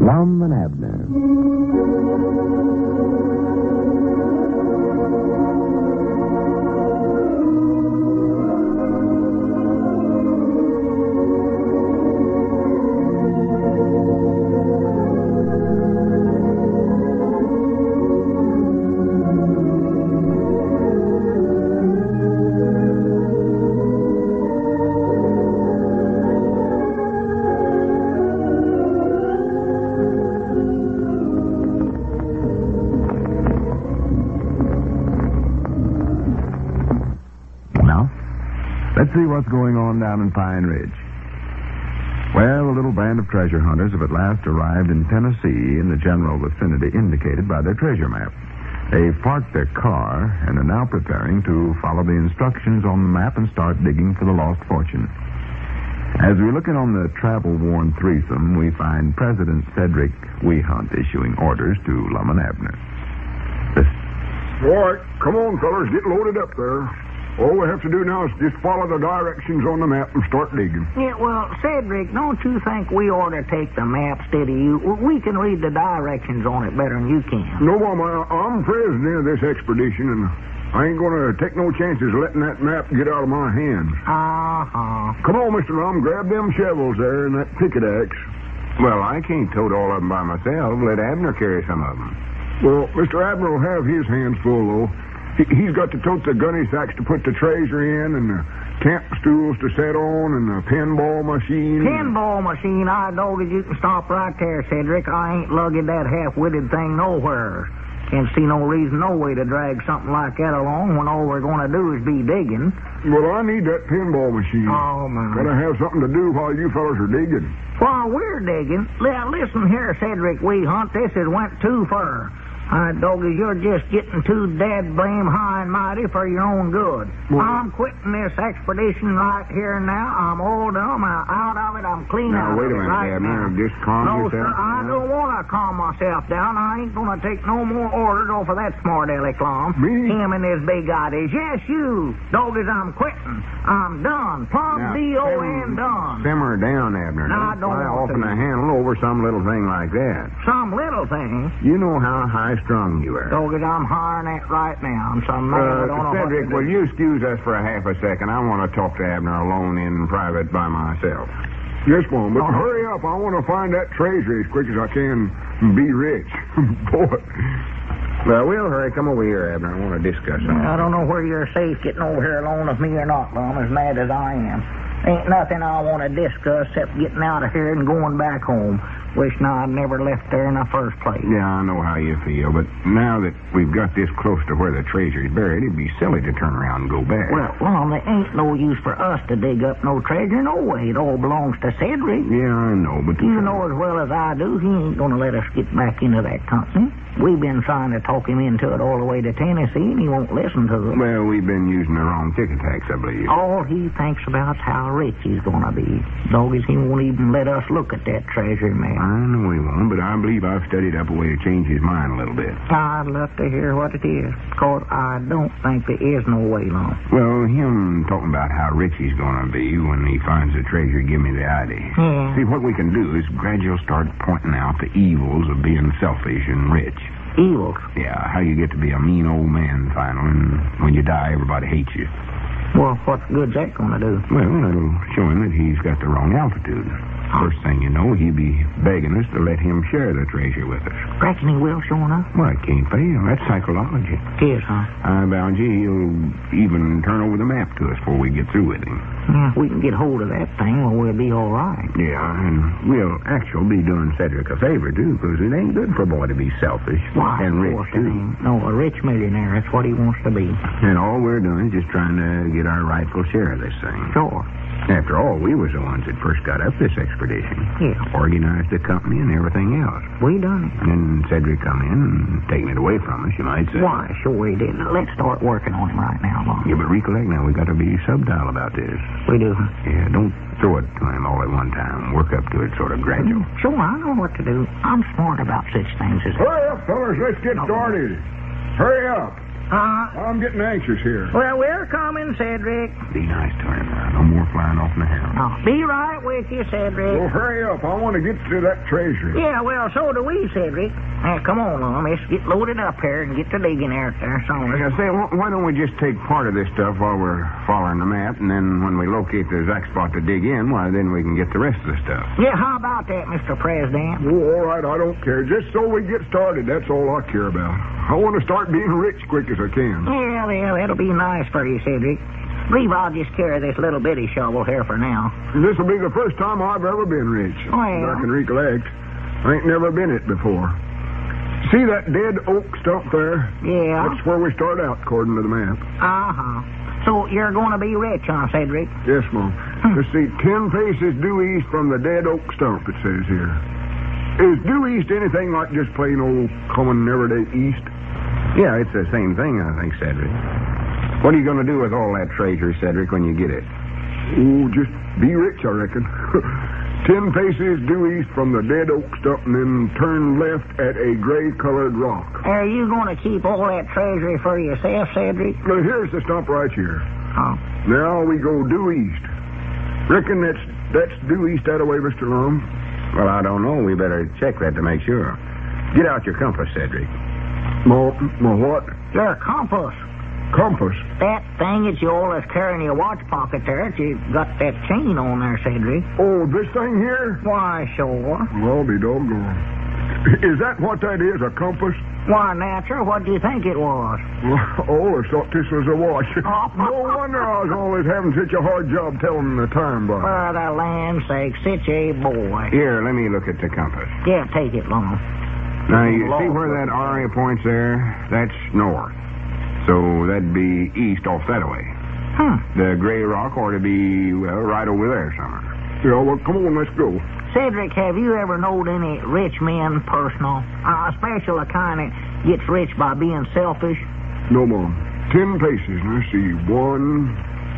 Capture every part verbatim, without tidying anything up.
Lum and Abner. Let's see what's going on down in Pine Ridge. Well, a little band of treasure hunters have at last arrived in Tennessee in the general vicinity indicated by their treasure map. They've parked their car and are now preparing to follow the instructions on the map and start digging for the lost fortune. As we look in on the travel-worn threesome, we find President Cedric Wehunt issuing orders to Lum and Abner. Listen. All right, come on, fellas, get loaded up there. All we have to do now is just follow the directions on the map and start digging. Yeah, well, Cedric, don't you think we ought to take the map instead of you? We can read the directions on it better than you can. No, Mama, I'm president of this expedition, and I ain't going to take no chances letting that map get out of my hands. Uh-huh. Come on, Mister Lum, grab them shovels there and that picket axe. Well, I can't tote all of them by myself. Let Abner carry some of them. Well, Mister Abner will have his hands full, though. He's got to tote the gunny sacks to put the treasure in, and the camp stools to set on, and the pinball machine. Pinball machine? I dog it. You can stop right there, Cedric. I ain't lugging that half-witted thing nowhere. Can't see no reason, no way to drag something like that along when all we're going to do is be digging. Well, I need that pinball machine. Oh, man. Gotta have something to do while you fellas are digging. While we're digging? Now, listen here, Cedric Wehunt. This has went too far. I doggy, you're just getting too dad blame high and mighty for your own good. Well, I'm quitting this expedition right here and now. I'm all done. I'm out of it. I'm clean now, out wait of a minute, it right Abner. now. Just calm no, yourself sir, I down. don't want to calm myself down. I ain't going to take no more orders off of that smart aleck Lum. Me? Him and his big ideas. Yes, you. Doggies, I'm quitting. I'm done. Plumb D O N done. Simmer down, Abner. No, I don't fly want off in to. the handle over some little thing like that. Some little thing? You know how high-strung you are. Doggies, I'm hiring that right now. I'm some man Uh, I don't know Cedric, what to will do. you excuse us for a half a second? I want to talk to Abner alone in private by myself. Yes, Mom, but Uh-huh. hurry up. I want to find that treasure as quick as I can and be rich. Boy. Well, we'll hurry. Come over here, Abner. I want to discuss something. I don't know whether you're safe getting over here alone with me or not, Lum, as mad as I am. Ain't nothing I want to discuss except getting out of here and going back home. Wishing I'd never left there in the first place. Yeah, I know how you feel, but now that we've got this close to where the treasure's buried, it'd be silly to turn around and go back. Well, Lum, there ain't no use for us to dig up no treasure, no way. It all belongs to Cedric. Yeah, I know, but... You know as well as I do, he ain't going to let us get back into that company. We've been trying to talk him into it all the way to Tennessee, and he won't listen to us. Well, we've been using the wrong ticket tax, I believe. All he thinks about is how rich he's going to be. Doggies, he won't even let us look at that treasure map. I know he won't, but I believe I've studied up a way to change his mind a little bit. I'd love to hear what it is, because I don't think there is no way, Lum. Well, him talking about how rich he's going to be when he finds the treasure give me the idea. Yeah. See, what we can do is gradually start pointing out the evils of being selfish and rich. Evils? Yeah, how you get to be a mean old man finally, and when you die, everybody hates you. Well, what good's that going to do? Well, it'll show him that he's got the wrong altitude. First thing you know, he'll be begging us to let him share the treasure with us. Reckon he will, sure enough? Well, it can't fail. That's psychology. It is, huh? I bound you he'll even turn over the map to us before we get through with him. Yeah, if we can get hold of that thing, well, we'll be all right. Yeah, and we'll actually be doing Cedric a favor, too, because it ain't good for a boy to be selfish. Why, and of rich, course it too. ain't. No, a rich millionaire, that's what he wants to be. And all we're doing is just trying to get our rightful share of this thing. Sure. After all, we was the ones that first got up this expedition. Yeah. Organized the company and everything else. We done it. And Cedric come in and taken it away from us, you might say. Why, sure he did. Let's start working on him right now, Lum. Yeah, but recollect now, we got to be subtle about this. We do. Yeah, don't throw it to him all at one time. Work up to it sort of gradual. Sure, I know what to do. I'm smart about such things as... Hurry up, fellas. Let's get No. started. Hurry up. Uh, I'm getting anxious here. well, we're coming, Cedric. Be nice to him now. No more flying off in the house. I'll be right with you, Cedric. Well, hurry up. I want to get to that treasure. Yeah, well, so do we, Cedric. Now, come on, Lum. Let's get loaded up here and get to digging out there. So, Like I say, wh- why don't we just take part of this stuff while we're following the map, and then when we locate the exact spot to dig in, why, then we can get the rest of the stuff. yeah, how about that, Mister President? Oh, all right, I don't care. Just so we get started, that's all I care about. I want to start being rich quick as I can. Yeah, well, that'll be nice for you, Cedric. Believe I'll just carry this little bitty shovel here for now. This will be the first time I've ever been rich. Well. I can recollect. I ain't never been it before. See that dead oak stump there? Yeah. That's where we start out, according to the map. Uh-huh. So you're going to be rich, huh, Cedric? Yes, Mom. Let's see, ten paces due east from the dead oak stump, it says here. Is due east anything like just plain old common everyday east? Yeah, it's the same thing, I think, Cedric. What are you going to do with all that treasure, Cedric, when you get it? Oh, just be rich, I reckon. Ten paces due east from the dead oak stump and then turn left at a gray-colored rock. Are you going to keep all that treasury for yourself, Cedric? Now, here's the stump right here. Oh. Now we go due east. Reckon that's that's due east that way, Mister Lum? Well, I don't know. We better check that to make sure. Get out your compass, Cedric. My, my what? Your compass. Compass. That thing that you always carry in your watch pocket there, that you got that chain on there, Cedric. Oh, this thing here? Why, sure. Well, I'll be doggone. Is that what that is, a compass? Why, natural, what do you think it was? Oh, I thought this was a watch. No wonder I was always having such a hard job telling the time by. For the land's sake, such a boy. Here, let me look at the compass. Yeah, take it, Lum. Now, you see where that area points there? That's north. So that'd be east off that way. Hmm. The gray rock ought to be, well, right over there somewhere. Yeah, well, come on, let's go. Cedric, have you ever known any rich men personal? Uh, especially a kind that gets rich by being selfish? No, Mom. Ten paces. Let's see. One,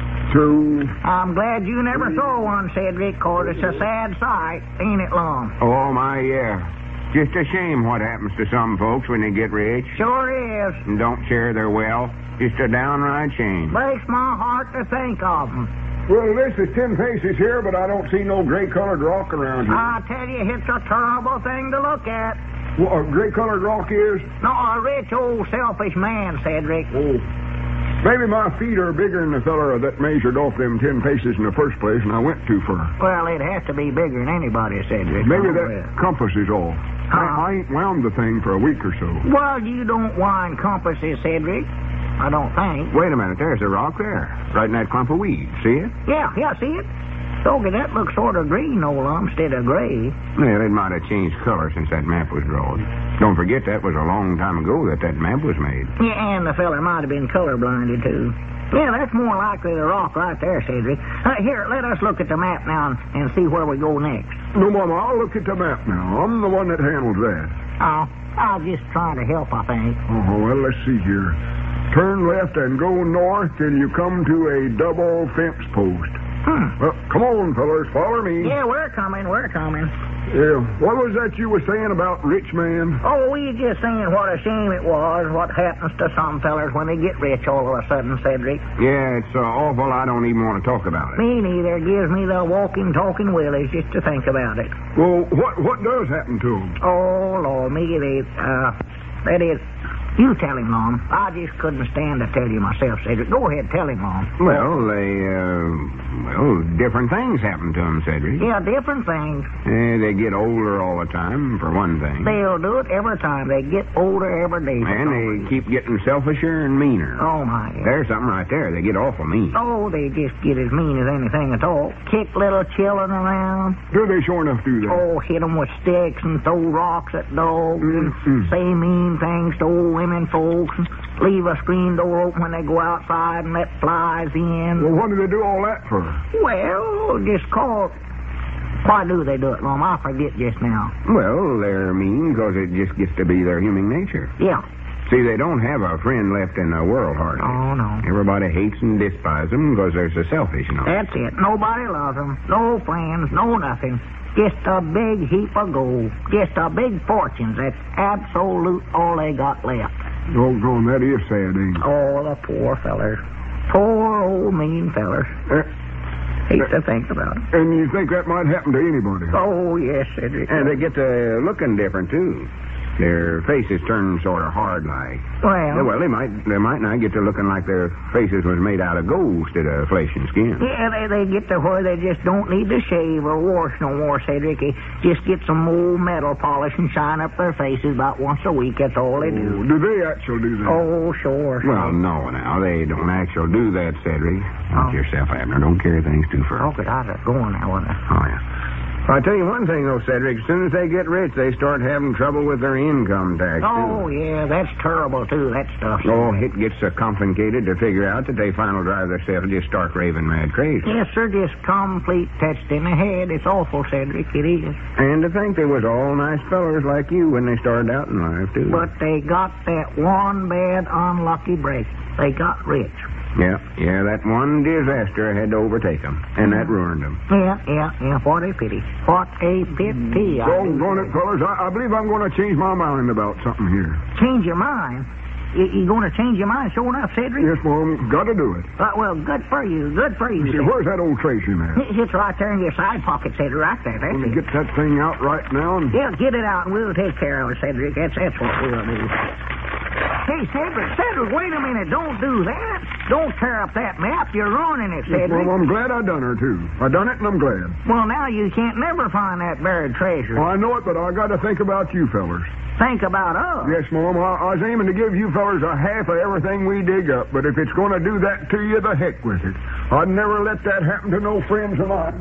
two. I'm glad you never saw one, Cedric, 'cause it's a sad sight, ain't it, Lum? Oh, my, yeah. Just a shame what happens to some folks when they get rich Sure is. and don't share their wealth. Just a downright shame. Breaks my heart to think of 'em. Well, this is ten paces here, but I don't see no gray-colored rock around here. I tell you, it's a terrible thing to look at. What a gray-colored rock is? No, a rich old selfish man, Cedric. Oh. Maybe my feet are bigger than the feller that measured off them ten paces in the first place, and I went too far. Well, it has to be bigger than anybody, Cedric. Maybe Oh, that yeah. compass is off. I, I ain't wound the thing for a week or so. Well, you don't wind compasses, Cedric. I don't think. Wait a minute. There's a rock there, right in that clump of weeds. See it? Yeah, yeah, see it? Doggy, that looks sort of green, old um, instead of gray. Well, it might have changed color since that map was drawn. Don't forget that was a long time ago that that map was made. Yeah, and the feller might have been colorblinded, too. Yeah, that's more likely the rock right there, Cedric. Uh, here, let us look at the map now and, and see where we go next. No, Mama, I'll look at the map now. I'm the one that handles that. Oh, I'll just try to help, I think. Oh, well, let's see here. Turn left and go north till you come to a double fence post. Hmm. Well, come on, fellas, follow me. Yeah, we're coming, we're coming. Yeah, what was that you were saying about rich man? Oh, we just saying what a shame it was, what happens to some fellers when they get rich all of a sudden, Cedric. Yeah, it's so awful I don't even want to talk about it. Me neither. Gives me the walking, talking willies just to think about it. Well, what what does happen to him? Oh, Lord, me, they, uh, that is, you tell him, Lon. I just couldn't stand to tell you myself, Cedric. Go ahead, tell him, Lon. Well, they, uh, well, different things happen to them, Cedric. Yeah, different things. Eh, they get older all the time, for one thing. They'll do it every time. They get older every day. And they keep getting selfisher and meaner. Oh, my. There's something right there. They get awful mean. Oh, they just get as mean as anything at all. Kick little children around. Do they sure enough do that? Oh, hit them with sticks and throw rocks at dogs and Mm-mm. say mean things to old women folks and leave a screen door open when they go outside and let flies in. Well, what do they do all that for? Well, just call... Why do they do it, Mom? I forget just now. Well, they're mean because it just gets to be their human nature. Yeah. See, they don't have a friend left in the world, hardly. Oh, no. Everybody hates and despises them because they're so selfish, you know. That's it. Nobody loves them. No friends. No nothing. Just a big heap of gold. Just a big fortune. That's absolute all they got left. Doggone, that is sad, ain't it? Oh, the poor fellers. Poor old mean fellers. Uh, Hate to think about it. and you think that might happen to anybody? Oh, yes, Cedric. And they get to looking different, too. Their faces turn sort of hard-like. Well, Well, they might they might not get to looking like their faces was made out of gold instead of flesh and skin. yeah, they, they get to where they just don't need to shave or wash no more, Cedric. They just get some old metal polish and shine up their faces about once a week. That's all they do. Oh, do they actually do that? Oh, sure. Well, no, now, they don't actually do that, Cedric. Watch Oh. yourself, Abner. Don't carry things too far. Oh, but I was going now, wasn't I? Oh, yeah. I'll tell you one thing, though, Cedric. As soon as they get rich, they start having trouble with their income tax, Oh, too. yeah, that's terrible, too, that stuff. Oh, it gets so complicated to figure out that they finally drive themselves just stark raving mad crazy. Yes, sir, just complete touched in the head. It's awful, Cedric, it is. And to think they was all nice fellers like you when they started out in life, too. But they got that one bad, unlucky break. They got rich. Yeah, yeah, that one disaster had to overtake them, and that ruined them. Yeah, yeah, yeah, what a pity. What a pity. I do Doggone it, say. fellas. I, I believe I'm going to change my mind about something here. Change your mind? You, you going to change your mind, sure enough, Cedric? Yes, Mom. Got to do it. Uh, well, good for you. Good for you. See, Cedric. where's that old treasure map? It's right there in your side pocket, Cedric, right there. That's Let me it. get that thing out right now. And... Yeah, get it out and we'll take care of it, Cedric. That's, that's what we'll do. Hey, Cedric, Cedric, wait a minute. Don't do that. Don't tear up that map. You're ruining it, Yes, Cedric. Mom, I'm glad I done her, too. I done it, and I'm glad. Well, now you can't never find that buried treasure. Well, I know it, but I got to think about you fellers. Think about us. Yes, Mom, I, I was aiming to give you fellers a half of everything we dig up, but if it's going to do that to you, the heck with it. I'd never let that happen to no friends of mine.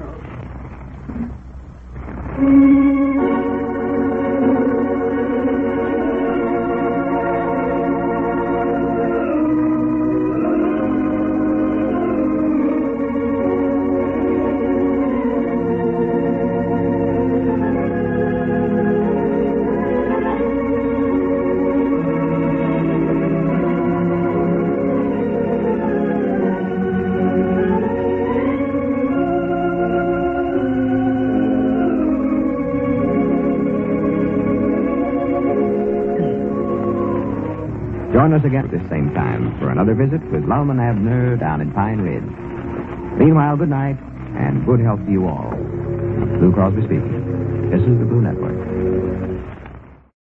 Join us again at this same time for another visit with Lum and Abner down in Pine Ridge. Meanwhile, good night and good health to you all. Lou Crosby speaking. This is the Blue Network.